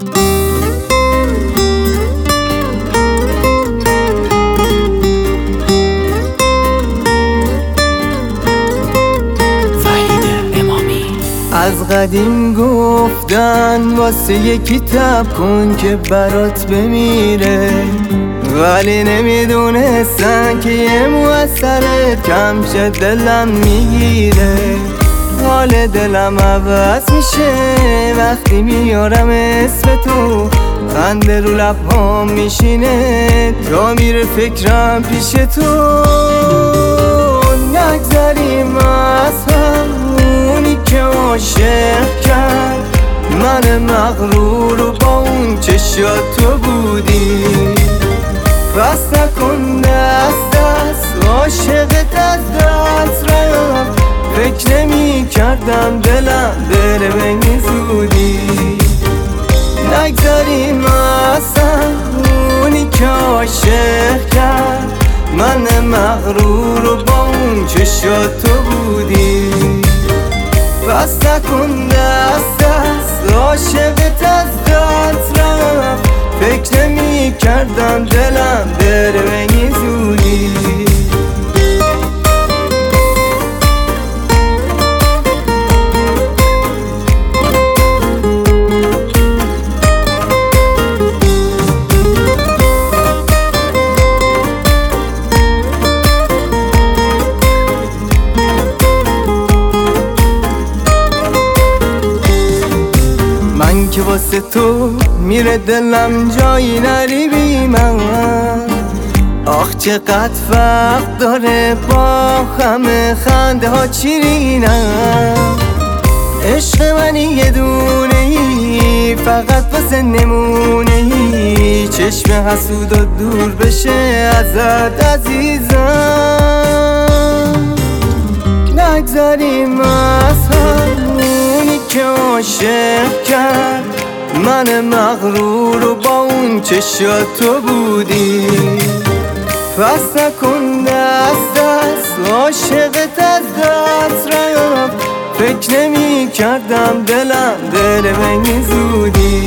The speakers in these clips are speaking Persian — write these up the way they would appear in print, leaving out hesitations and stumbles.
از قدیم گفتن واسه یکی تب کن که برات بمیره، ولی نمیدونستن که یه موثرت کم شد دلم میگیره. حال دلم عوض میشه وقتی میارم اسم تو، خنده رو لبهام میشینه تا میره فکرم پیش تو. نگذریم از همونی که عاشق کرد من مغرور و با اون چشات تو بودی. پس نکن دست عاشقت از دست رفت، فکر نمی کردم دلم بره به این زودی. نگذاریم اصلا اونی که عاشق کرد من مغرور و با اون چشات تو بودی. پس نکن دست عاشقت از دست رفت، فکر نمی کردم دلم بره به این زودی. من که واسه تو میره دلم جایی نری بی من، آخ چقدر فرق داره با همه خنده ها چیرینم. عشق منی یه دونه ای فقط واسه نمونه ای، چشم حسود و دور بشه ازت عزیزم. نگذاریم از همونی که عاشق کرد من مغرور و با اون چشات تو بودی. پس نکن دست عاشقت از دست رفت، فکر نمی کردم دلم بره به این زودی.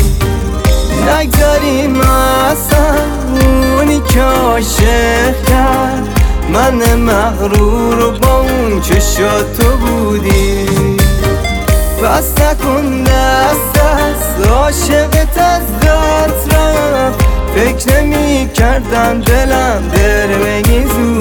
نگذاریم اصلا اونی که عاشق کرد من مغرور و با اون چشات تو بودی. پس نکن دست عاشقت از دست رفت، فکر نمی کردم دلم بره به این زودی.